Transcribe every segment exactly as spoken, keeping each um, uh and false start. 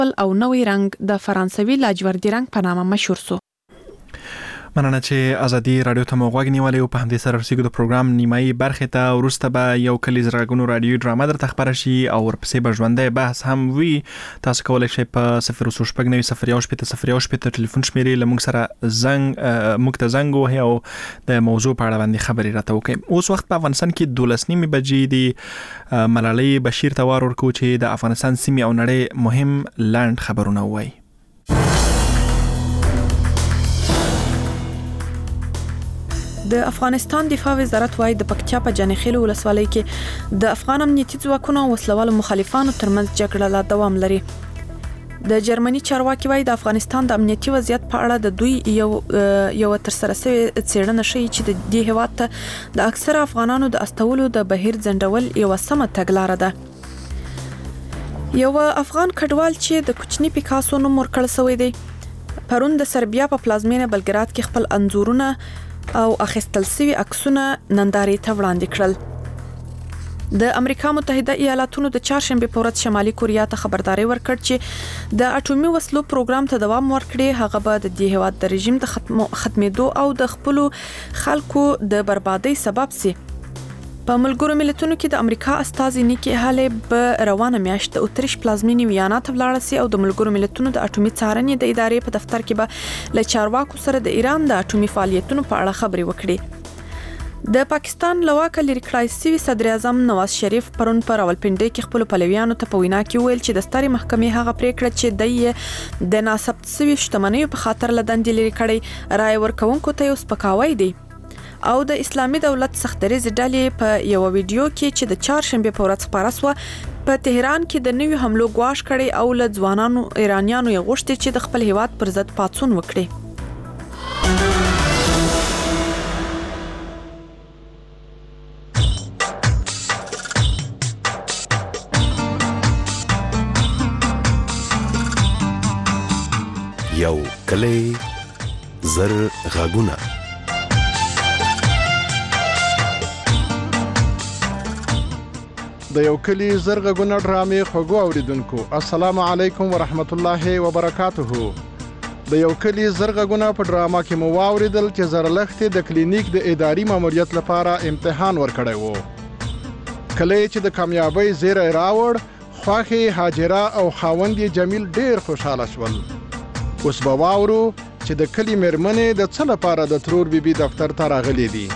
خپل او نوې رنګ د فرانسوي لاجوردي رنګ په نامه مشهور سو. مننه چې ازادي رادیو ته مو غوږ نیولې او په همدې سره رسیدو د پروګرام نیمایي برخې ته. وروسته به یو کلی زرغونو رادیو ډرامه درته خبره شي او ورپسې به ژوندی بحث هم وي. تاسو کولی شئ په صفر اووه شپږ نوي صفر یو شپېته صفر یو شپېته ټلیفون شمیرې له موږ سره زنګ موږ ته زنګ ووهئ او د موضوع په اړه باندې خبرې راته وکړئ. اوس وخت په افغانستان کې دولس نیمې بجې دي. ملالۍ بشیر ته وار ورکوو چې د افغانستان سیمې او نړۍ مهم لنډ خبرونه ووایي. د افغانستان دفاع وزارت وايي د پکتیا په جانخیل ولسوالۍ کې د افغان امنیتي ځواکونو او وسلوالو مخالفانو ترمنځ جګړه لا دوام لري. د جرمني چارواکي وايي د افغانستان د امنیتي وضعیت په اړه د دوی یو یو ترسره شوی څېړنه ښیي چې د دې هېواد ته د اکثره افغانانو د استولو د بهیر ځنډول یوه سمه تګلاره ده. یو افغان کډوال چې د کوچني پیکاسو نوم ورکړل شوی دی پرون د سربیا په پلازمینه بلګراد کې خپل انځورونه او اخیستل سوي عکسونه نندارې ته وړاندې کړل. د امریکا متحده ایالاتونو د چهارشنبه په ورځ شمالي کوریا ته خبرداري ورکړه چې د اټومي وسلو پروګرام ته دوام ورکړي. هغه به د دې هېواد د رژیم د ختمېدو او د خپلو خلکو د بربادۍ سبب سي. په ملګرو ملتونو کې د امریکا استازي نیکی هالي به روانه میاشت د اتریش پلازمینې ویانا ته ولاړه سي او د ملګرو ملتونو د اټومي څارنې د ادارې په دفتر کې به له چارواکو سره د ایران د اټومي فعالیتونو په اړه خبرې وکړي. د پاکستان له واکه لرې کړای شوي صدر اعظم نواز شریف پرون په راولپنډۍ کې خپلو پلویانو ته په وینا کې ویل چې د سترې محکمې هغه پریکړه چې دی یې د ناثبت شوي شتمنیو په خاطر له دندې لرې کړی رایې ورکوونکو ته یو سپکاوی دی. او د اسلامي دولت سختدریځ ډلې په یو ویډیو کې چې د چهارشنبه په ورځ خپاره شوه په تهران کې د نوي حملو ګواښ کړی او له ځوانانو ایرانیانو یې غوښتي چې د خپل هیواد پر ضد پاڅون وکړي. یو کلی زر غاګونه. د یو کلی زرغونه ډرامې خوږو اوریدونکو السلام علیکم ورحمت الله وبرکاته. د یو کلی زرغونه په ډراما کې مو واوریدل چې زرلښتې د کلینیک د اداري ماموریت لپاره امتحان ورکړی وو. کله چې د کامیابۍ زیری راوړ خواښې هاجره او خاوند یې جمیل ډیر خوشحاله شول. اوس به واورو چې د کلی میرمنې د څه لپاره د ترور بیبي دفتر ته راغلي دي.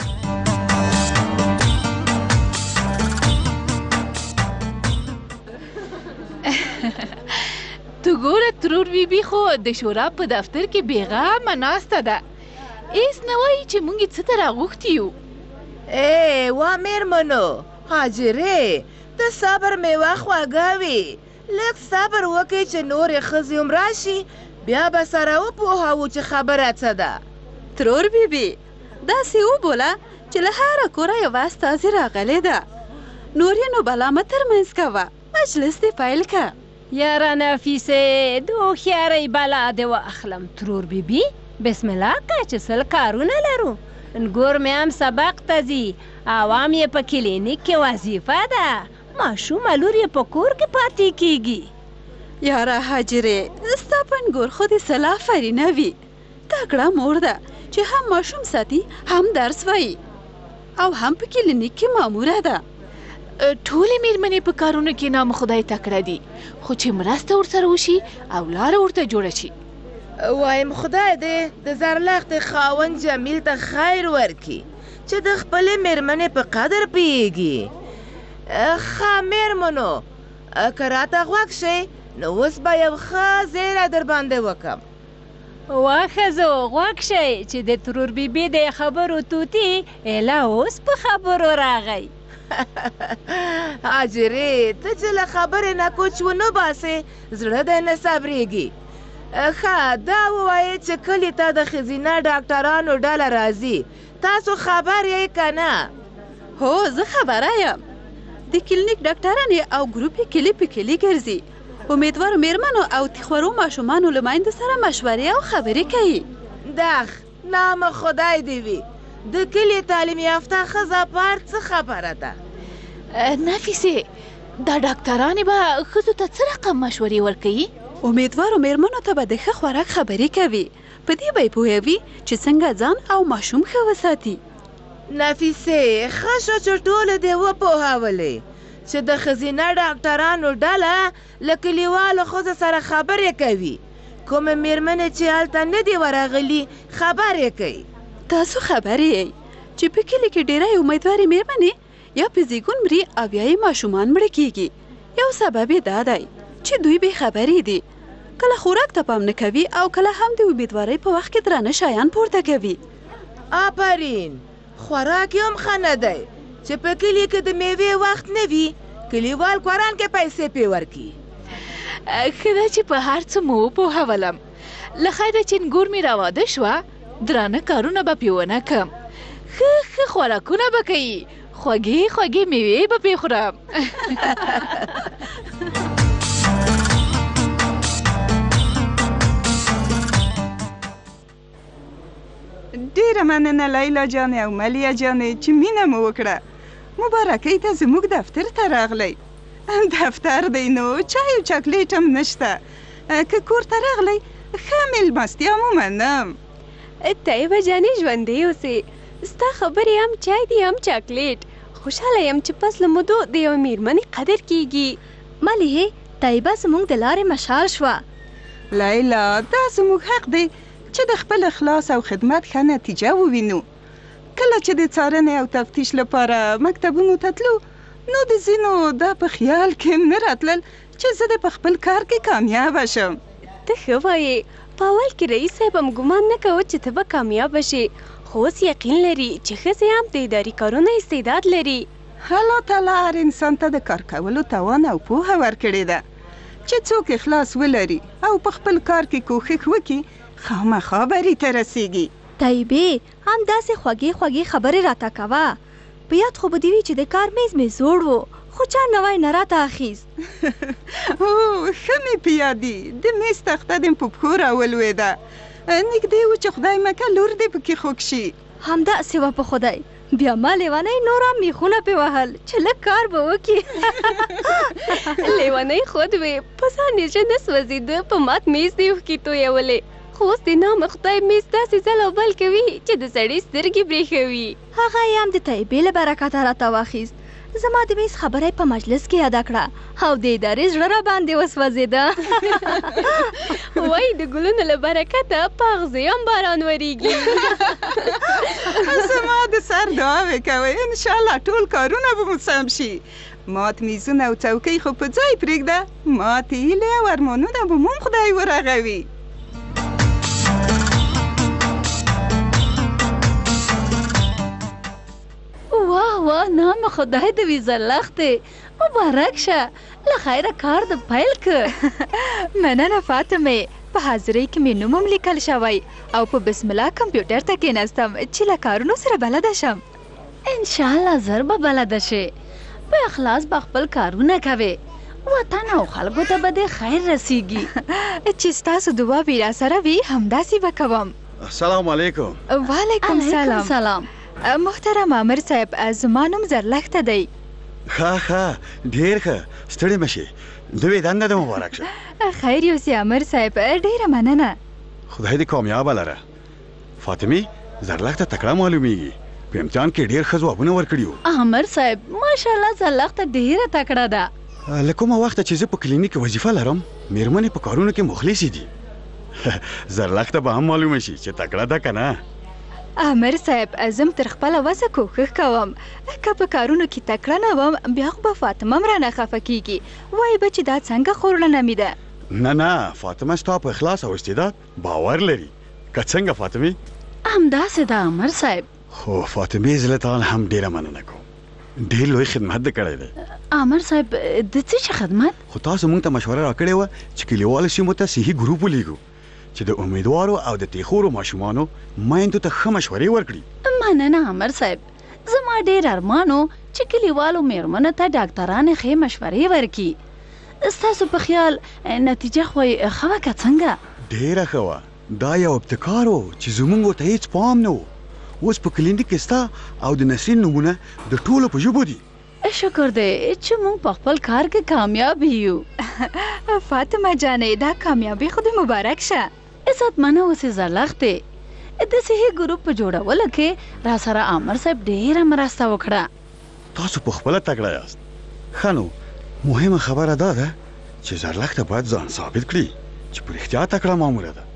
تو ګوره ترور بیبي خو د شورا په دفتر کې بیغامه ناسته ده. ایس نه وایي چې موږ څه ته راغوښتي یو. ای وا میرمنو هاجرې د صبر میوه خوږه وي. لږ صبر وکړئ چې نورې ښځې هم راشي بیا به سره وپوهوو چې خبره څه ده. ترور بیبي داسې وبوله چې له هره کوره یوه استازي راغلې ده. نورې نو بلا مه ترمنځ کوه مجلس دې پیل که. یاره نفیسه د هوښیارۍ بلا دې واخلم ترور بیبي. بسم الله که چې سل کارونه لرو. نګور مې هم سبق ته ځي عوام یې په کلینیک کې وظیفه ده. ماشوم لور یې په کور کې پاتې کیږي. یاره هاجرې ستا په نګور خو دې سل آفرینه وي. تکړه مور ده چې هم ماشوم ساتي هم درس وایي او هم په کلینیک کې ماموره ده. ټولې میرمنې په کارونو کې نام خدای تکړه دي خو چې مرسته ورسره وشي او لاره ورته جوړه شي. وایم خدای دې د زرلښتې خاوند جمیل ته خیر ورکړي چې د خپلې میرمنې په قدر پوهیږي. ښه میرمنو که راته غوږ شئ نو اوس به یو ښه زیری در باندې وکړم. وا ښځو غوږ شئ چې د ترور بیبي د خبرو توتي ایله اوس په خبرو راغی. هاجرې ته چې له خبرې نه کوچ ونه باسې زړه دی نه صبرېږي. ښه دا ووایې چې کلي ته د ښځینه ډاکټرانو ډله راځي. تاسو خبر یې که نه؟ هو زه خبره یم. د کلینیک ډاکټرانې او ګروپ یې کلي په کلي ګرځي. امیدوارو میرمنو او تخورو ماشومانو لمایندو سره مشورې او خبرې کوي. دخ نام خدای دې وي. د کلي تعلیم یافته ښځه په هر څه خبره ده. نفیسې دا ډاکټرانې به ښځو ته څه رقم مشورې ورکوي؟ امیدوارو میرمنو ته به د ښه خوراک خبرې کوي، په دې به یې پوهوي چې څنګه ځان او ماشوم ښه وساتي. نفیسې ښه شو چې ټولو دې وپوهولې چې د ښځینه ډاکټرانو ډله له کلیوالو ښځو سره خبرې کوي. کومې میرمنې چې هلته نه دي ورغلي خبرې کوي. تاسو خبرې یئ چې په کلي کې ډېری امیدوارې میرمنې یا په زیږون مري او یا یې ماشومان مړه کیږي. یو سبب یې دا دی چې دوی بې خبرې دي، کله خوراک ته پام نه کوي او کله هم د امیدوارۍ په وخت کې درانه شیان پورته کوي. آفرین، خوراک یې هم ښه نه دی چې په کلي کې د میوې وخت نه وي، کلیوال کوران کې پیسې پې ورکي. ښه ده چې په هر څه مو وپوهولم. له خیره چې نګور مې راواده شوه، درانه کارونه به پې ونه کړم، ښه ښه خوراکونه به کوي، خوږې خوږې میوې به پې خورم. ډیره مننه لیلا جانې او ملیه جانې چې مینه مو وکړه. مبارکۍ ته زموږ دفتر ته راغلی. دفتر دی نو چای او چاکلیټ هم نشته. که کور ته راغلی ښه میلمستیا مو منم. طیبه جانې ژوندی اوسې، ستا خبرې هم چای دی هم چاکلیټ. خوشحاله یم چې پس له مودو د یوې میرمنې قدر کیږي. ملیحې، طیبه زموږ د لارې مشال شوه. لیلا، دا زموږ حق دی چې د خپل اخلاص او خدمت ښه نتیجه ووینو. کله چې د څارنې او تفتیش لپاره مکتبونو ته تلو، نو د ځینو دا په خیال کې نه راتلل چې زه د په خپل کار کې کامیابه شم. ته ښه وایې، په اول کې رئیس صاحب هم ګمان نه کوه چې ته به کامیابه شې، خو اوس یقین لري چې ښځې هم د اداري کارونو استعداد لري. الله تعالی هر انسان ته د کار کولو توان او پوهه ورکړې ده. چې څوک اخلاص ولري او په خپل کار کې کوښښ وکړي، خامخا بری ته رسیږي. طیبې، همداسې خوږې خوږې خبرې راته کوه. په یاد خو به دې وي چې د کار میز مې زوړ و، خو چا نوی نه راته اخیست. او ښه مې په یاد دي، د میز تخته دې په پښو راولوېده. نږدې و چې خدای مکه لور دې پکې خوږ شي. همداسې وه په خدای. بیا ما لیونۍ نور هم میخونه پې وهل چې لږ کار به وکړي. لیونۍ خود وې، په ځان یې ژه نه سوځېده، په مات میز دې اوښکې تویولې. خو اوس د نامه خدای میز داسې ځل او بل کوي چې د سړي سترګې برېښوي. هغه یې هم د طیبې له برکته راته واخیست. زما د میز خبره په مجلس کې یاده کړه او د ادارې زړه را باندې وسوځېده. وایي د ګلونو له برکته په اغزې هم باران ورېږي. زما د سر دعاوې کوئ، انشاءالله ټول کارونه به مو سم شي. مات میزونه او څوکۍ خو په ځای پرېږده، ماتې هیلې او ارمانونه به مو خدای ورغوي. واه واه، نام خدای د وي زرلښتې، مبارک شه، له خیره کار د پیل که. مننه فاطمې، په حاضرۍ کې مې نوم هم لیکل شوی او په بسم الله کمپیوټر ته کېناستم چې له کارونو سره بلده شم. انشاءالله زر به بلده شې، په اخلاص به خپل کارونه کوې، وطن او خلکو ته به دې خیر رسیږي. چې ستاسو دعاوې را سره وي همداسې به کوم. السلام علیکم. وعلیکم سلام. سلام. محترم امر صاحب، زما نوم زرلښته دی. ښه ښه، ډېر ښه، ستړې مه شې، دوی دنده دې مبارک شه. خیر یوسې امر صاحب، ډېره مننه. خدای دې کامیابه لره. فاطمې، زرلښته تکړه معلومیږي، په امتحان کې ډېر ښه ځوابونه ورکړي وو. امر صاحب ماشاءالله زرلښته ډېره تکړه ده. له کومه وخته چې زه په کلینیک کې وظیفه لرم، میرمنې په کارونو کې مخلصې دي. زرلښته به هم معلومه شي چې تکړه ده که نه. امر صاحب، زم تر خپله وسه کوښښ کوم، که په کارونو کې تکړه نه وم بیا خو به فاطمه هم رانه خفه کیږي، وایي به چې دا څنګه خورلنه مې ده. نه نه، فاطمه ستا په اخلاص او استعداد باور لري. که څنګه فاطمې؟ همداسې ده امر صاحب. خو فاطمې زه تا هم ډېره مننه کوم، ډېر لوی خدمت دې کړی دی. امر صاحب د څه شي خدمت؟ خو تاسو موږ ته مشوره راکړې وه چې کلیوالو سیمو ته صحي ګروپ ولیږو چې د امیدوارو او د تیخورو ماشومانو میندو ته ښه مشورې ورکړي. مننه امر صاحب، زما ډېر ارمان و چې کلیوالو میرمنو ته ډاکټرانې ښې مشورې ورکړي. ستاسو په خیال نتیجه خو یې ښه وه که څنګه؟ ډېره ښه وه. دا یو ابتکار و چې زموږ ورته هېڅ پام نه و. اوس په کلینیک کې ستا او د نسرین نومونه د ټولو په ژبو دي. شکر دی چې موږ په خپل کار کې کامیاب یو. فاطمه جانې دا کامیابی خو دې مبارک شه. عزت منه اوسې زرلښتې د صحي ګروپ په جوړولو کې را سره عامر صاحب ډېره مرسته وکړه. تاسو په خپله تکړه یاست. ښه نو مهمه خبره دا ده چې زرلښته باید ځان ثابت کړي چې په رښتیا تکړه ماموره ده.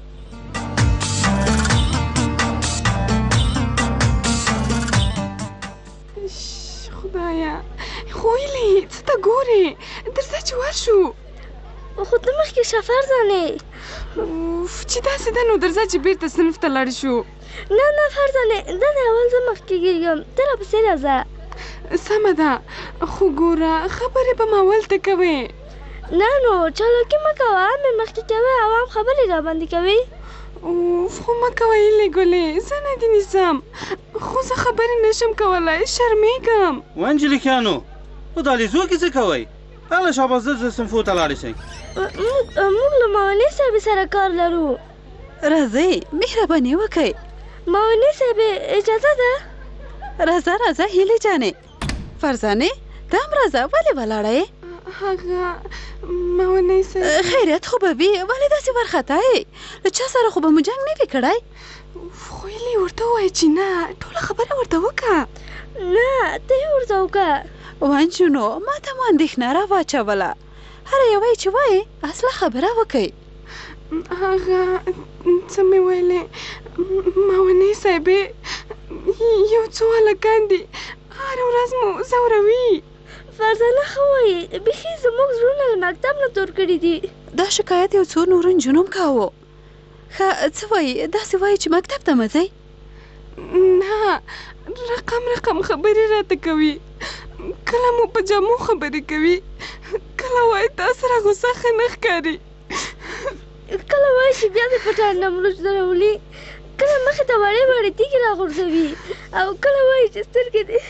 خدایا خو ویلې څه ته ګورې درځه چې ورشو. خو ته مخکې شفر ځانې اوف چې داسې ده نو درځه چې بیرته صنف ته لاړ شو. نه نه فرزانې دا نه اول زه مخکې کېږم ته راپسې راځه. سمه ده خو ګوره خبرې به ما ولته کوې. نه نو چالاکي مه کوه مې مخکې کوې عوام خبرې راباندې کوي. اوف خو مه کوه هیلې ګلې زه نه دې نیسم خو زه خبرې نشم کولی شرمېږم. وانجلیکانو نو دا لیزو کې څه کوئ؟ هغه شاباس زر صنفو ته لاړې شئ. موږ له ماونې صاحبې سره کار لرو. راځئ مهرباني وکئ. ماونې صاحبې اجازه ده؟ راځه راځه هیلې جانې. فرزانې ته هم راځه ولې ولاړه یې؟ هغه ماونې صاحب خیریت خو به وي ولې داسې وارخطا یې؟ له چا سره خو به مو جنګ نه وي کړی؟ خو هیلې ورته ووایه چې نه ټوله خبره ورته وکړه. نه ته یې ورته وکړه. وانجونو ما ته مو اندېښنه را واچوله. هر یوه یې چې وایي اصله خبره وکئ. هغه څه مې ویلې ماونې صاحبې یو څو هلکان دي هره ورځ مو ځوروي. فرزانه ښه وایي بیخي زموږ زړونه له مکتب نه تور کړي دي. دا شکایت یو څو نورو نجونو هم کاوه. ښه څه وایي داسې وایي چې مکتب ته مه ځئ؟ نه رقم رقم خبرې راته کوي. کله مو په جامو خبرې کوي کله وایي تا سره غوسه ښه نه ښکاري. کله وایي چې بیا دې پټان نه مرچ درولي کله مخې ته وړې وړې تیږې راغورځوي او کله وایي چې سترګې دې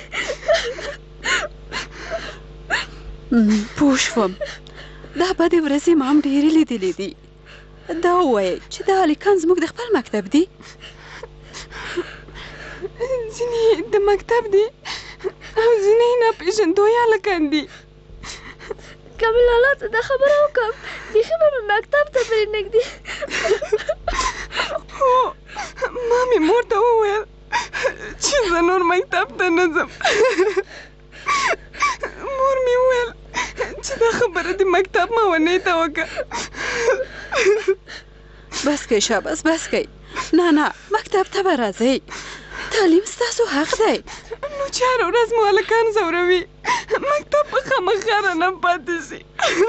پوه شوم. دا بدې ورځې ما هم ډېرې لیدلې دي. دا ووایئ چې دا هلکان زموږ د خپل مکتب دي؟ ځینې د مکتب دي او ځینې ناپېژندوی هلکان دي. کامل الله ته دا خبره وکړم بیخي به مې مکتب ته پرېنږدي. هو ما مې مور ته وویل چې زه نور مکتب ته نه ځم. مور مې وویل چې دا خبره د مکتب ماونې ته وکړه. بس کوئ شاباس بس کوئ. نه نه مکتب ته به راځئ. تعلیم ستاسو حق دی. نو چې هره ورځ مو هلکان ځوروي مکتب به خامخا رانه پاتې شي.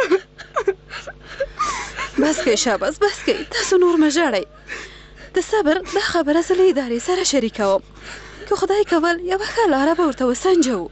بس کوئ شاباس بس کوئ. تاسو نور مه ژاړئ. د صبر دا خبره زه له ادارې سره شریکوم که خدای کول یوه ښه لاره به ورته وسنجوو.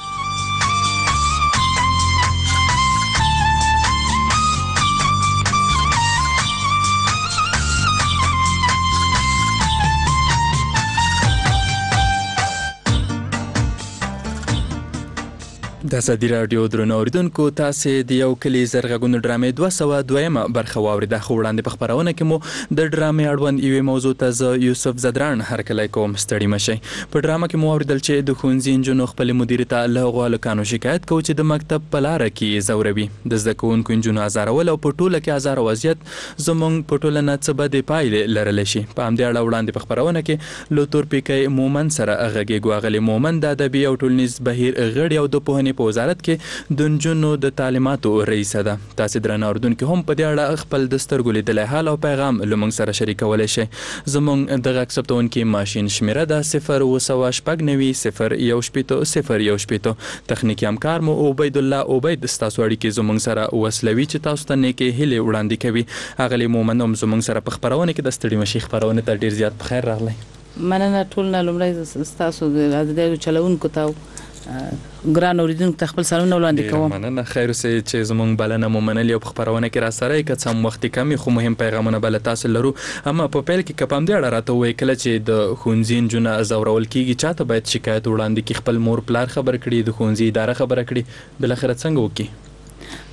د ازادي راډیو درنو اوریدونکو تاسې د یو کلي زرغږونو ډرامې دوه سوه دویمه برخه واورېده. خو وړاندې په خپرونه کې مو د ډرامې اړوند یوې موضوع ته زه یوسف زدران هرکلی کوم. ستړي مه شئ. په ډرامه کې مو واورېدل چې د ښوونځي نجونو خپلې مدیرې ته له هغو هلکانو شکایت کوو چې د مکتب په لاره کې ځوروي. د زده کوونکو نجونو ازارول او په ټوله کې ازار او اذیت زموږ په ټولنه څه بدې پایلې لرلی شي. په همدې اړه وړاندې په خپرونه کې له تورپیکی مومن سره غږېږو. اغلې مومن د ادبي او ټولنیز بهیر غړي او د پوهنې په وزارت کې د نجونو د تعلیماتو رئیسه ده. تاسې درنه اورېدونکي هم په دې اړه خپل د سترګو لیدلی حال او پیغام له موږ سره شریکولی شئ. زموږ د غږ ثبتونکي ماشین شمېره ده صفر اوه سوه شپږ نوي صفر یو شپېته صفر یو شپېته. تخنیکي همکار مو عبیدالله عبید ستاسو اړیکې زموږ سره وصلوي چې تاسو ته نیکې هیلې وړاندې کوي. اغلې مومن هم زموږ سره په خپرونه کې د ستړي مشي خپرونې ته ډېر زیات په خیر راغلی. مننه ټول نه لومړی ستاسو د ازادي راډیو چلوونکو ته ګران اوریدونکو ته خپل سلامونه وړاندې کوم. مننه خیر اوسئ چې زموږ بلنه مو منلې او په خپرونه کې راسره یې که څه هم وخت کم خو مهم پیغامونه به له تاسو لرو. اما په پیل کې که په همدې اړه راته ووایئ کله چې د ښوونځي نجونه ځورول کېږي چا ته باید شکایت وړاندې کړي؟ خپل مور پلار خبر کړي، د ښوونځي اداره خبره کړي، بالاخره څنګه وکړي؟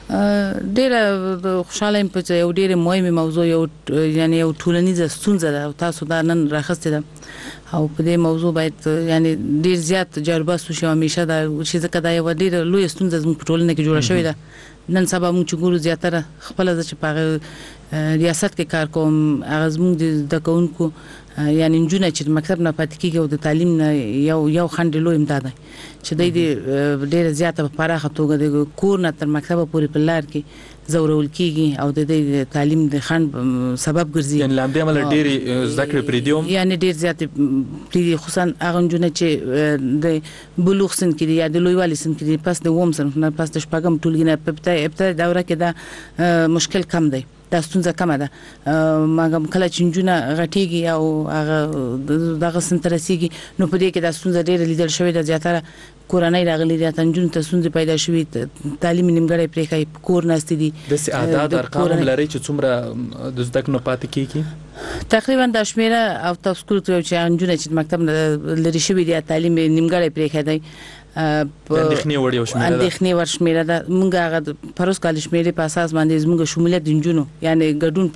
ډیره خوشاله یم په یو ډیره مهمه موضوع یو یعنی یو ټولنیزه ستونزه ده او تاسو دا نن راخسته ده او په دې موضوع باید یعنی ډیر زیات جربه سو شو همیشه دا چې ځکه دا یو ډیره لوی ستونزه زموږ په ټولنه کې جوړه شوې ده نن سبا موږ چې ګورو زیاتره خپل د چې په ریاست کې کار کوم هغه زموږ د کوونکو یعنی نجونه چې مکتب نه پاتې کیږي او د تعلیم نه یو یو خنډ لوی امداد چې د دې ډیره زیاته په پراخه توګه د کور نه تر مکتب پورې په لار کې زورول کیږي او د دې تعلیم د خنډ سبب ګرځي یعنی لامل عمل ډیری ذکر پریدیوم یعنی ډیر زیات پریدي خصوصا هغه نجونه چې د بلوغ سن کې یا د لویوالي سن کې پس د ووم سن نه پس د شپږم ټولګي نه په ابتدایي دوره کې دا مشکل کم دی دا ستونزه کمه ده ماګم کله چې نجونه غټيږي او هغه دغه سن ترسيږي نو په دې کې دا ستونزه ډېر لیدل شوې ده زیاتره کورنۍ راغلي دي تنجون ته ستونزې پیدا شوې تعلیم نیمګړی پرې کوي کور ناست دي د اعداد ارقام لري چې څومره د زده کړو پاتې کیږي تقریبا د شمیره او تاسو کوم چې نجونه چې مکتب لري شوې دي تعلیم نیمګړی پرې کوي اندېښنې وړ یو شمیره ده اندېښنې وړ شمیره ده موږ هغه پروس کال شمیره په اساس باندې موږ شمولیت د نجونو یعنی ګډون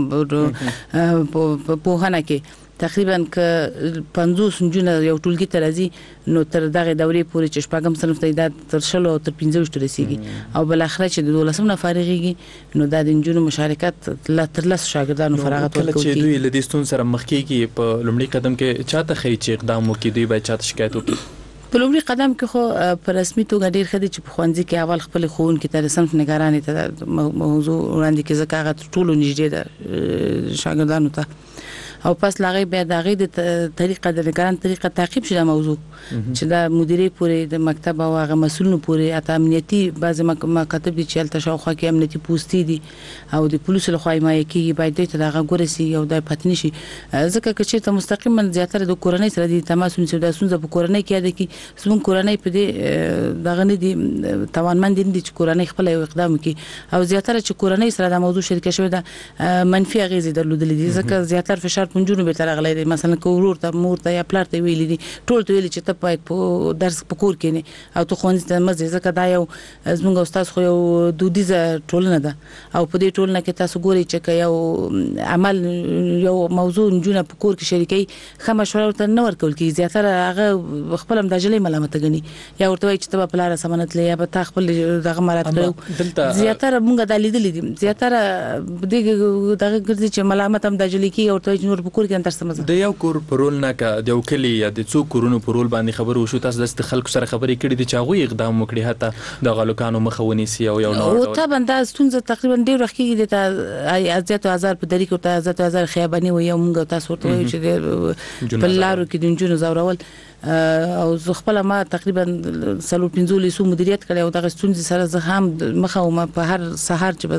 په په هانه کې تقریبا ک پنځوس نجونه یو ټولګي ته راځي نو تر دغه دورې پورې چې شپږم صنف ته دا تر شلو تر پنځه وشت رسیږي او بل اخر چې د دولسم نه فارغيږي نو د نجونو مشارکت لا تر لس شاګردانو فراغت ورکوي چې دوی له دې ستون سره مخ کیږي په لومړي قدم کې چاته خي چې اقدام وکړي دوی باید چاته شکایت وکړي په لومړي قدم کې خو په رسمي توګه ډیر خدي چې په خوندې کې اول خپل خون کې تر صنف نگرانې ته موضوع وړاندې کې ځکه هغه ټولو نږدې ده شاګردانو ته او پس لاغې بیا دغه د طریقه د نگران طریقه تعقیب شوه موضوع چې دا مدیرې پورې د مکتب او هغه مسولونو پورې اته امنیتي بعض مکاتب دي چې تل شاوخوا کې امنیتي پوسټي دي او د پولیسو لخوا حمایه کیږي باید ته دغه ګورسي او د پاتنی شي ځکه چې ته مستقیما زیاتره د کورنۍ سره د تماس ونیسو د سونځ په کورنۍ کې ده کې زمون کورنۍ په دې دغه نه دي توانمند دي چې کورنۍ خپل یو اقدام کوي او زیاتره چې کورنۍ سره د موضوع شریک شوی ده منفي اغیزې درلودل دي ځکه زیاتره فشار پنجونو به تر غلې دي مثلا کورور ته مور ته یا پلار ته ویل دي ټول ته ویل چې ته باید په درس په کور کې نه او ته خوندې ته مزه ځکه دا یو زموږ استاد خو یو دودیزه ټولنه ده او په دې ټولنه کې تاسو ګوري چې یو عمل یو موضوع نجونه په کور کې شریکي خه مشوره ورته نه ورکول کی زیاتره هغه خپل هم د جلې ملامت غني یا ورته وایي چې ته په لار سمنت لې یا په تا خپل دغه مراد کړو زیاتره مونږ د لیدلې دي زیاتره دغه دغه ګرځي چې ملامت هم د جلې کې ورته نور په کور کې د یو کور پرول نه کا د یو کلی یا د څو کورونو پرول باندې خبر وشو تاسو د خلکو سره خبرې کړې دي چې هغه اقدام وکړي حتی د غلوکانو مخونی سي او یو نور او ته بنده ستونزه تقریبا ډیر وخت کې د ازیات او هزار په طریقو ته ازیات او هزار خیابانی و یو موږ تاسو ورته وایو چې په لارو کې د جنونو زورول او زه خپل ما تقریبا سلو پنځولې سو مدیریت کړی او دغه ستونزې سره زه هم مخه او ما په هر سهار چې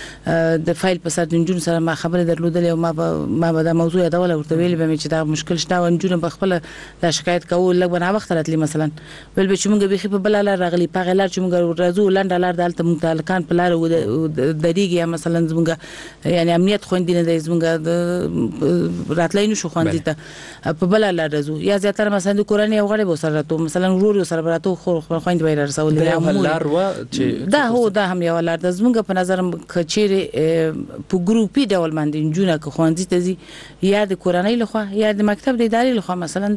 بز د فایل په سر د جنونو سره ما خبره درلودل او ما ما د موضوع یادول ورته ویل به چې دا مشکل شته او جنونو په خپل د شکایت کول لږ نه وخت راتلی مثلا ول به چې موږ به په بل لار راغلی په غلار چې موږ راځو لاند لار دالته متعلقان په لار دریږي مثلا زموږ یعنی امنیت خوندې نه دی زموږ راتلای نشو خوندې ته په بل لار راځو یا زیاتره مثلا کورنۍ او غړي وسره ته مثلا ورور سره براته خو خويند وای رسول دا هم لار و چې دا هو دا هم یو لار د زمونږ په نظر کچېره په ګروپي ډول باندې جنونه کو خوندې ته زی یا د کورنۍ لخوا یا د مکتب د ادارې لخوا مثلا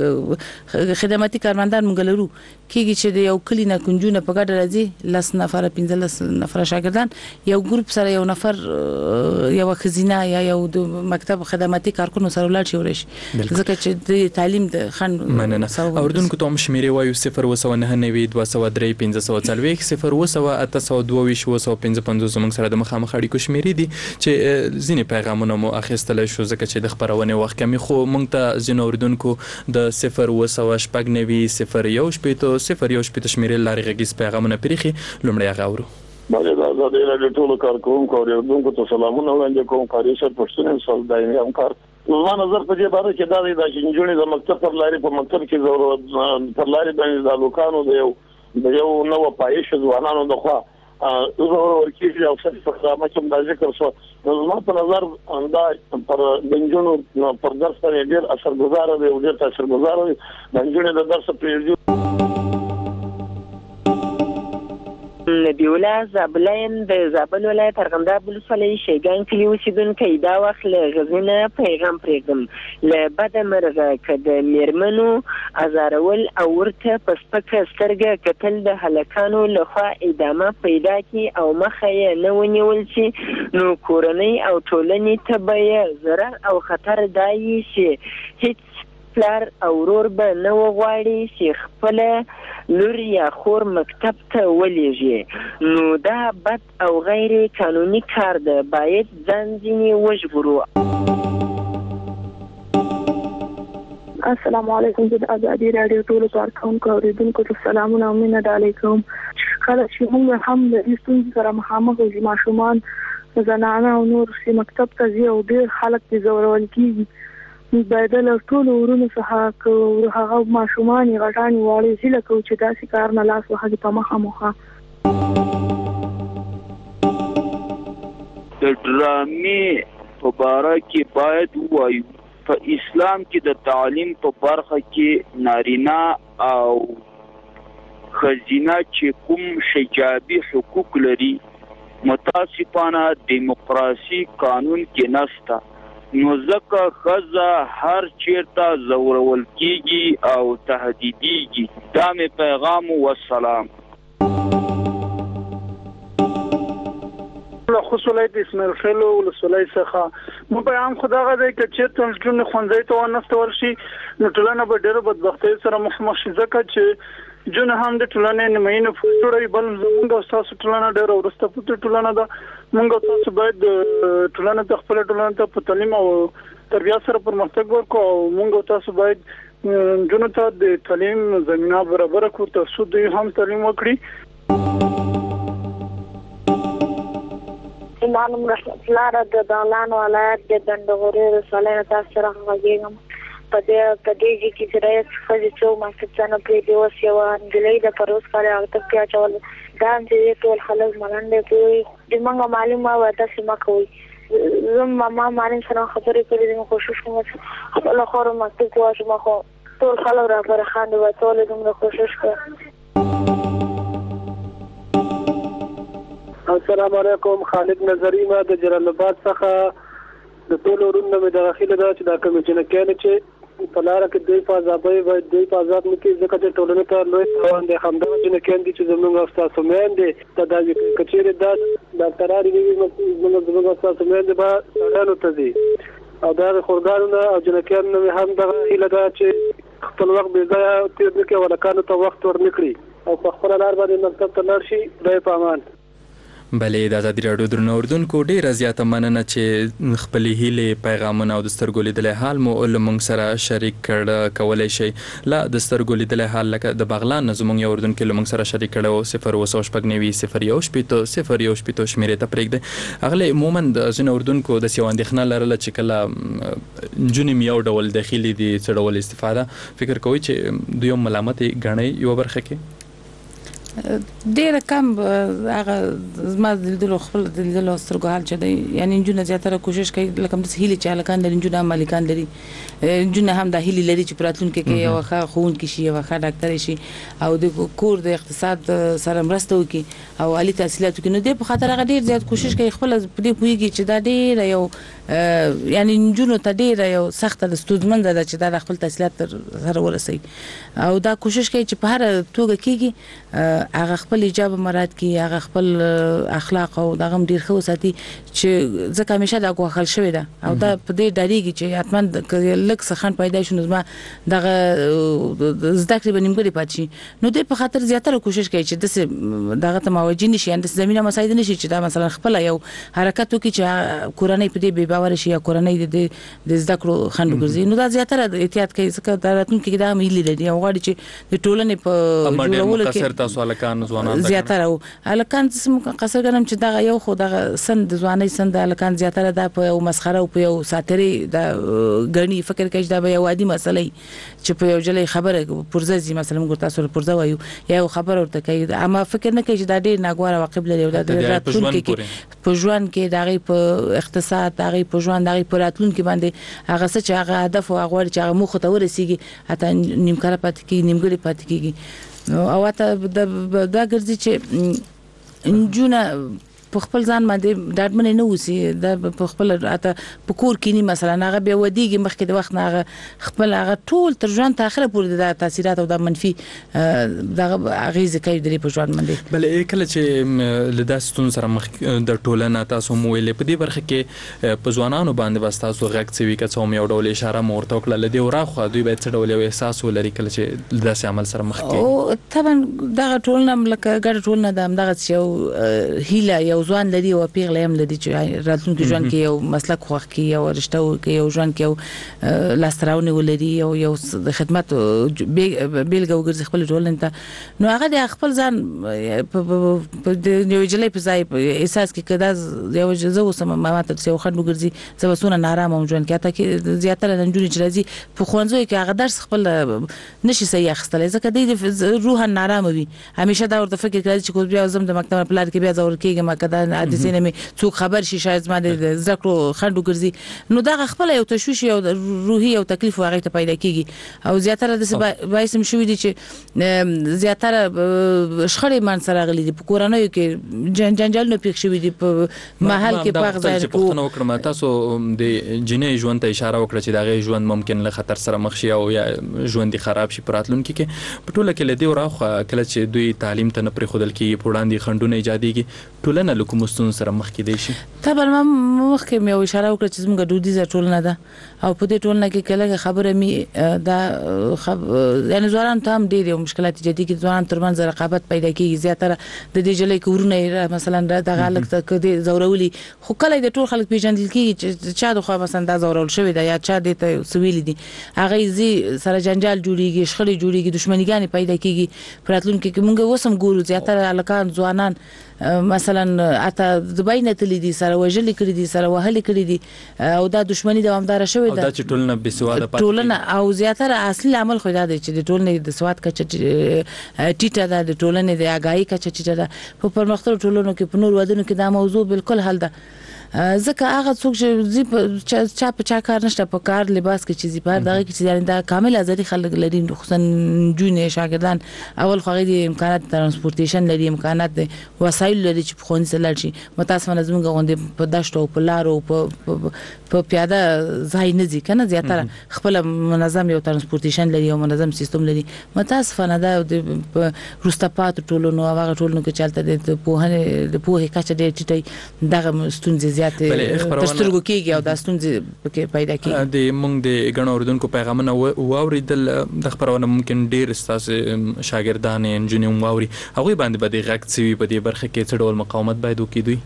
د خدماتي کارمندان مونږ لرو کیږي چې د یو کلی نه کنجونه په ګډه راځي لس نفر پنځه نفر شاګردان یو ګروپ سره یو نفر یو خزینه یا یو د مکتب خدماتي کارکونو سره لاړ شي ورش ځکه چې د تعلیم د خن اوردونکو ته شمیرې وایو صفر و سو نه نوي دوه سو درې پنځه سو څلوېښت صفر و سو اته سو دوه ویشت و سو پنځه پنځوس زموږ سره د مخامخ اړیکو شمیرې دي چې ځینې پیغامونه مو اخیستلی شو ځکه چې د خپرونې وخت کمی خو موږ ته ځینو اوریدونکو د صفر و سو شپږ نوي صفر یو شپېته صفر یو شپېته شمیرې لارې غږیز پیغامونه پریښي لومړی هغه اورو باندې دا د دې ټولو کارکونکو او اوریدونکو ته سلامونه وړاندې کوم کاري سر پښتون سره دایمي همکار زما نظر په دې باره کې دا دی چې نجونې د مکتب پر لارې په مکتب کې زور پر لارې باندې د لوکانو د یو د یو نو پایښ ځوانانو د خوا زور ورکیږي او څه په خامه چې د ذکر شو زما په نظر دا پر نجونو پر درس باندې ډېر اثرګذار دی او ډېر تاثیرګذار دی نجونې د درس پریږدي نبیولا زابلین د زابل ولایت ارغنداب ولسوالۍ شیګان کلي اوسېدونکی دا وخت له غزني نه پیغام پرېږدم له بده مرغه که د میرمنو ازارول او ورته په سپکه سترګه کتل د هلکانو لخوا ادامه پیدا کړي او مخه یې نه ونیول شي نو کورنۍ او ټولنې ته به یې ضرر او خطر دا وي چې هیڅ پلار او ورور به نه وغواړي چې خپله لور یا خور مکتب ته ولېږي نو دا بد او غیر قانوني کار ده باید ځان ځینې وژغورو. السلام علیکم. د ازادي راډیو ټولو کارکونکو اوریدونکو ته سلامونه او مینه د علیکم. کله چې موږ هم د دې ستونزې سره مخامخ یو ماشومان زنانه او نور چې مکتب ته ځي او ډېر خلک دې ځورول کېږي باید له ټولو ورونو څخه که هغه ماشومان غټان واړي هیله کوو چې داسې کار نه لاس وهلي په مخه مخه. د ډرامې په باره کې باید ووایو په اسلام کې د تعلیم په برخه کې نارینه او ښځینه چې کوم حجابي حقوق لري متاسفانه دیموکراسي قانون کې نشته نو ځکه ښځه هر چیرته ځورول کیږي او تهدیدیږي. دا مې پیغام والسلام. له خصوصیت اسماعیل خیلو ولسوالۍ څخه مو پیغام خدای غږی چې چیرته ټول خوندې ته ونستول شي نو ټولنه به ډېر بدبختۍ سره مخامخ شي ځکه چې جون هم د ټولنې نماینه فوټوړي بل زموږ او تاسو ټولنه ډېر ورسته پټ ټولنه ده موږ تاسو باید ټولنه ته خپل ټولنه ته په تعلیم او تربیت سره پرمختګ وکړو او موږ تاسو باید جون ته د تعلیم زمينه برابر کړو تاسو دوی هم تعلیم وکړي. ایمان مرسلاره د دالان ولایت د دندغوري رسالې تاسو سره غږیږم په دې په دې کې چې راځي چې څو ماستانه په دې اوس یو انګلې د پروس کال او ته کې اچول دا چې ټول خلک ملنډه کوي د منګه معلومه وته سم کوي زم ماما مالین سره خبرې کړې دي کوشش کوم چې خپل خور مکتب واشه ما خو ټول خلک را پر خاندي و ټول دې کوشش کوي. السلام علیکم. خالد نظری ما د جلال آباد څخه د ټولو ورونو مې د اخیله دا چې دا کوم جنکیان چې په لاره کې دوی په آزادۍ باید دوی په آزاد نه کې ځکه چې ټولنې ته لوی تاوان دی. همدغه جنکیان دي چې زموږ او ستاسو میندې ته دا کچېرې دا ډاکټران دي زموږ زموږ او ستاسو میندې به سړیانو ته دي او دا د خورګانو او جنکیانو مې هم دغه هیله ده چې خپل وخت بې ځایه تېر نه کړي او هلکانو ته وخت ور نه کړي او په خپله لار باندې مکتب ته لاړ شي. خدای په امان. بلې د ازادي راډیو درنو اوریدونکو ډیره زیاته مننه چې خپلې هیلې پیغامونه او د سترګو لیدلې حال مو له موږ سره شریک کړه کولای شي. لا د سترګو لیدلې حال لکه د بغلان نه زموږ یو اوریدونکو له موږ سره شریک کړه صفر اوه شپږ نوي صفر یو شپږ صفر یو شپږ شمیرې ته پرېږدئ. هغه عموما د ځینو اوریدونکو د سیو اندېښنه لرله چې کله نجونې یو ډول داخلي دي څه ډول استفاده فکر کوي چې دوی ملامت غنۍ یو برخه کې ډېر کم هغه زما د لیدلو خپل د لیدلو سترګو حال چې دی یعنی نجونه زیاتره کوشش کوي لکه د هیلې چې هلکان لري نجونه هم مالکان لري نجونه هم د هیلې لري چې په راتلونکي کې یوه ښه ښوونکې شي یوه ښه ډاکټرې شي او د کور د اقتصاد سره مرسته وکړي او عالي تحصیلات وکړي نو دې په خاطر هغه ډېر زیات کوشش کوي خپله په دې پوهېږي چې دا ډېره یو یعنی نجونو ته ډېره یو سخته د ستونزمنده ده چې دا د خپل تحصیلات تر سره ورسوي او دا کوشش کوي چې په هره توګه کېږي هغه خپل حجاب مراعات کړي هغه خپل اخلاق او دغه هم ډېر ښه وساتي چې ځکه همیشه دا ګواښل شوې ده او دا په دې ډارېږي چې حتما لږ څه خنډ پیدا شي نو زما دغه زده کړې به نیمګړې پاتې شي نو دوی په خاطر زیاتره کوشش کوي چې داسې دغه ته متوجه نه شي یعنې داسې زمینه مساعده نه شي چې دا مثلا خپله یو حرکت وکړي چې کورنۍ په دې بې باوره شي یا کورنۍ د زده کړو خنډ وګرځي نو دا زیاتره احتیاط کوي ځکه دا راتلونکي کې دا هم هیلې لري او غواړي چې د ټولنې په جوړولو کې زیاتره و هلکان قصر ګڼم چې دغه یو خو دغه سن د ځوانۍ سن د هلکان زیاتره دا په یو مسخره او په یو ساترې د ګڼي فکر کوي چې دا به یو عادي مسله چې په یو جلۍ خبره پرزه ځي مثلا موږ تاسو پرزه وایو یا یو خبره ورته کوي اما فکر نه کوي چې دا ډېر ناګواره عواقب لري او دا د راتلونکي کې په ژوند کې د هغې په اقتصاد د هغې په ژوند د هغې په راتلونکي باندې هغه څه چې هغه هدف او هغه غواړي چې هغه موخو ته ورسېږي حتی نیمکاره پاتې کېږي نیمګړې پاتې کېږي او اته دا ګرځي چې نجونه په خپل ځان باندې ډاډمن نه اوسي دا په خپل اته په کور کې نه مثلا هغه به ودیږي مخکې د وخت هغه خپل هغه ټول تر ژوند ته اخره پورې د تاثیرات او د منفي دغه غیزه کوي د په ژوند باندې بل کله چې له داستون سره مخ د ټولنه تاسو مو ویلې په دې برخه کې په ځوانانو باندې واسطه غږ څوي که څوم یو ډول اشاره مورته وکړه لدی وراخه دوی به څه ډول احساس ولري کله چې داسې عمل سره مخ کوي او طبعا دغه ټولنه لکه ګډ ټولنه د دغه یو هیله یو ځوان لري او پیغله هم لري چې راتلونکي ژوند کې یو مسلک خوښ کی او رشته کې یو ژوند کې یو لاستراونه ولري او یو د خدمت بیلګه وګرځي خپل ټولنه ته نو هغه د خپل ځان په یو جلې په ځای احساس کې کدا یو زو سم ماته یو خند وګرځي زبسونه نارامه ژوند کې ته کې زیاتره د نجونې چې راځي په خوانځو کې هغه درس خپل نشي صحیح اخستل ځکه د روح نارامه وي همیشه دا ورته فکر کوي چې کو بیا زم د مکتب پلان کې بیا ځور کېږم کدا د سینې مې څوک خبر شي شاید ما د ذکر خندو ګرځي نو دا خپل یو تشویش یو روحي او تکلیف واغې ته پیدا کیږي او زیاتره د بایسم شوې دي چې زیاتره شخړې مان سره غلي دي په کورانو کې جنجال نو پیښ شوې دي په محل کې پاغ ځای کو پښتنو وکړم تاسو د جنې ژوند ته اشاره وکړه چې دا غي ژوند ممکن له خطر سره مخ شي او یا ژوند خراب شي پراتلونکو کې په ټوله کې لدی وراخه کله چې دوی تعلیم ته نه پرې خودل کیږي په وړاندې خندونه ایجاديږي ټولنه لکه مستون سره مخ کې دی شي طبعا ما مخکې مې اشاره وکړه چې زموږ دودیزه ټولنه ده او په دې ټولنه کې کله خبره می دا خب یعنی ځوانان ته هم ډېر مشکلات جدي کې ځوانان ترمنځ رقابت پیدا کیږي زیاتره د دې جلې کورونه مثلا د غالک ته کدي زورولي خو کله د ټول خلک پیژندل کیږي چې چا د خو مثلا دا زورول شوی دا یا چا د ته سویل دي هغه زی سره جنجال جوړیږي شخړې جوړیږي دښمنیګان پیدا کیږي پراتلونکو کې موږ وسم ګورو زیاتره الکان ځوانان مثلا اته دبي نه تللی دي سره وجل کړی دي سره وهل کړی دي او دا دښمنی دوامدار شوی ده او دا چې ټولنه بې سواده پاتې ټولنه او زیاتره اصلي عمل خو دا دی چې د ټولنې د سواد کچه ټیټه ده د ټولنې د اگاهی کچه ټیټه ده په پرمختللو ټولنو کې په نور ودونو کې دا موضوع بالکل حل ده ځکه هغه څوک چې چا په چا کار نشته په کار لباس کې چې په دغه کې چې دا کامل ازادي خلک لري خصوصا جونې شاګردان اول خو غوړي امکانات ترانسپورتیشن لري امکانات وسایل لري چې په خونې سره شي متاسفانه زموږ غونډه په دشتو په لارو په په پیاده ځای نه ځي کنه زیاتره خپل منظم یو ترانسپورتیشن لري او منظم سیستم لري متاسفانه دا د روستاپات ټولونو هغه ټولونو کې چلته د پوهنه د پوهه کچه ډېر ټیټي دغه ستونزې ترسترګو کېږي او دا ستونزې پکې پیدا کېږي د موږ د غنو اوردونکو پیغامونه واوریدل د خبرونه ممکن ډیر استاسو شاګردان انجینر واوري هغه باندې به د غږ څوي په دې برخه کې څه ډول مقاومت باید وکړي دوی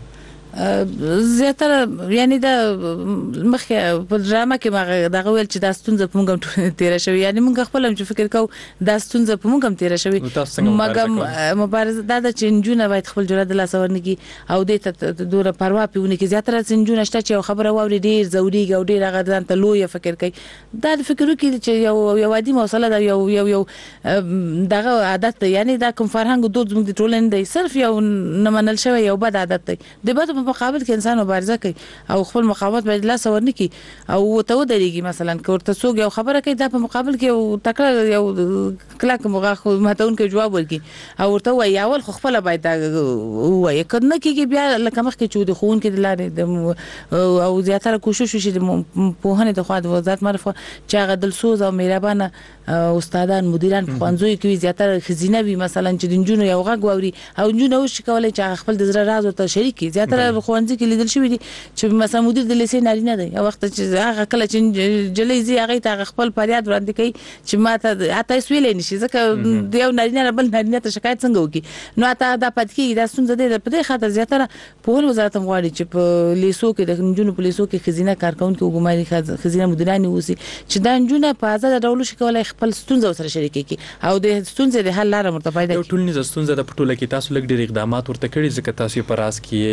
زیاتره یعنی دا مخکې په ډرامه کې ما دا ویل چې دا ستونزه په موږ تیر شوی یعنی موږ خپل هم فکر کوو دا ستونزه په موږ هم تیر شوی مګم مبارزه دا چې انجونه باید خپل جوړه د لاسورنه کې او د ته دوره پروا پیونه کې زیاتره انجونه شته چې خبره واوري ډیر زوريږي او ډیر هغه ځان ته لوی فکر کوي دا د فکرو کې چې یو یو عادي مسله دا یو یو یو دغه عادت یعنی دا کوم فرهنګ دود زموږ د ټولنې دی صرف یو نه منل شوی یو بد عادت دی د بد په مقابل کې انسان مبارزه کوي او خپل مقاومت باید لا سورني کی او ته ودرېږي مثلا کوته څوک یو خبره کوي دا په مقابل کې یو تکړه یو کلاک مغه ماتون کې جواب ورکړي او ورته وایي اول خو خپل باید وایي کله کې بیا لکه مخ کې چود خون کې لارې او زیاتره کوشش وشي د پوهنې د خوا د وزارت معرفت چې هغه دلسوز او مهربانه استادان مدیران په خوانځوي کې زیاتره خزینه وي مثلا چې د جنونو یو غږ ووري او جنونو وش کولای چې خپل د زړه راز ورته شریکي زیاتره خوانځي کې لیدل شوی دي چې مثلا مدیر د لیسې نارینه دی او وخت چې هغه کله چې جلې زی هغه ته خپل فریاد وړاندې کوي چې ماته اته سویلې نشي ځکه د یو نارینه بل نارینه ته شکایت څنګه وکي نو اته دا پد کې دا ستونزه ده په دې خاطر زیاتره په وزارت غواړي چې په لیسو کې د جنونو په لیسو کې خزینه کارکونکو حکومتي خزینه مدیران ووسی چې دا جنونه په آزاد ډول شي کولای خپل ستونزه سره شریک کی او د ستونزې د حل لاره مرتبه ده یو ټولنیزه ستونزه د پټوله کې تاسو لګ ډېر اقدامات ورته کړی ځکه تاسو په راس کې د ستونزې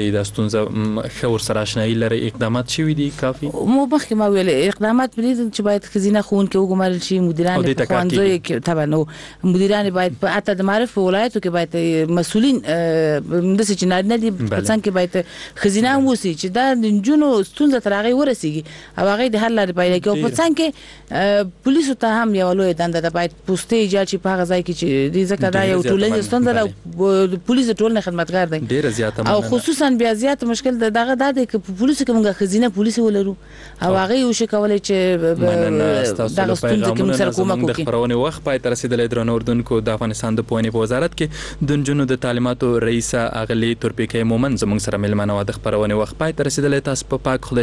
ستونزه ښه ورسره اشنایي لري اقدامات شوي دي کافي؟ مو مخکې ما ویل اقدامات په دې چې باید ښځینه ښوونکي وګمارل شي، مدیران په ښوونځیو کې طبعا نو مدیران باید په حتی د معارف په ولایتو کې باید مسؤلین داسې چې نارینه دي په څنګ کې باید ښځینه هم اوسي چې دا د نجونو ستونزه تر هغې ورسېږي او هغې د حل لارې پیدا کړي او په څنګ کې پولیسو ته هم یوه لویه دنده ده، باید پوستې ایجاد شي په هغه ځای کې چې دې ځکه دا یو ټولنیزه ستونزه ده او پولیس د ټولنې خدمتګار دی ډېره زیاته او خصوصا بیا زیات مشکل دغه دا دی چې په پولیسو کې موږ ښځینه پولیس ولرو او هغې وشي کولی چې دغه ستونزې کې موږ سره کومک وکړي. د خپرونې وخت پای ته رسېدلی. درنو اردوونکو، د افغانستان د پوهنې په وزارت کې د نجونو د تعلیماتو رئیسه اغلې تورپیکۍ مومن زموږ سره مېلمانه وه. د خپرونې وخت پای ته رسېدلی. تاسو په پاک خدای